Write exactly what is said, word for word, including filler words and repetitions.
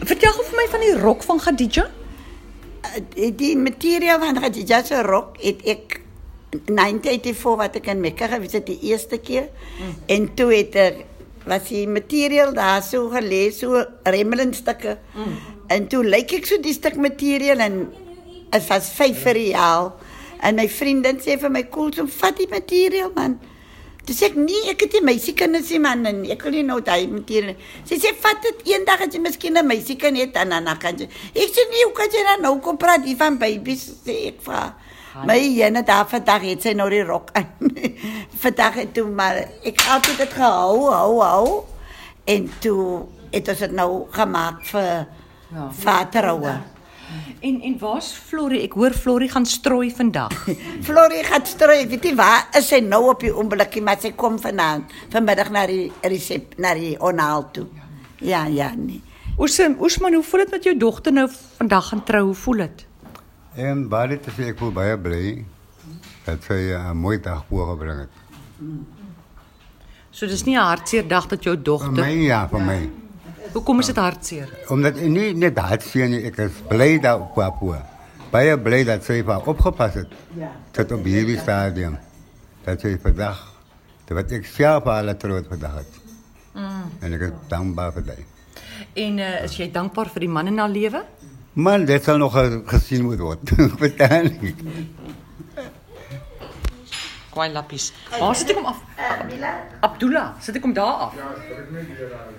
Vertel gou vir my van die rok van Khadija. Die, die materiaal van Khadija se rok het ek negentien eighty-four wat ek in Mekka gewees het die eerste keer. Mm. En toe het ek was die materiaal daar so gelees, so remmelenstukke. Mm. En toe lyk ek so die stuk materiaal en het was vyf real. En my vriendin sê vir my, cool, so vat die materiaal man. Toe sê ek, nee, ek het die meisiekinders nie man, en ek wil nie nou die materiaal. Sy sê, vat het een dag as jy miskien 'n meisiekind het, en dan kan jy. Ek sê, nee, hoe kan jy dan nou kom praat die van babies, sê ek vir my jene daar vandag het sy nou die rok aan. Vandag het toe, maar ek het altyd het gehou, hou, hou. En toe het ons het nou gemaak vir ja, vaderrouwe. En en waar's Florie? Ek hoor Florie gaan strooi vandag. Florie gaan strooi. Weet jy waar is sy nou op die oomblikie, maar sy kom vanaand vanmiddag na die resep, na die onhaal toe. Ja, ja, nee. Oes, Oesman, hoe voel dit met jou dogter nou vandag gaan trou? Hoe voel dit? En baie te sê ek voel baie bly dat sy 'n mooi dag voorgebring het. So dis nie 'n hartseer dag dat jou dogter. Vir my ja, vir my. Hoekom is dit hartseer? Omdat ek nie net hartseer nie, ek is bly dat op Papua. Baie bly dat sy vir opgepas het. Ja. Tot op hierdie stadium. Dat sy vandag, wat ek self al het trots vandag het. Mm. En ek is dankbaar vir dit. En uh, is jy dankbaar vir die man in haar lewe? Man, dit sal nog gesien moet word. Verstaan nie. Kwaai lappies. Waar sit ek hom af? Abdullah, sit ek hom daar af? Ja,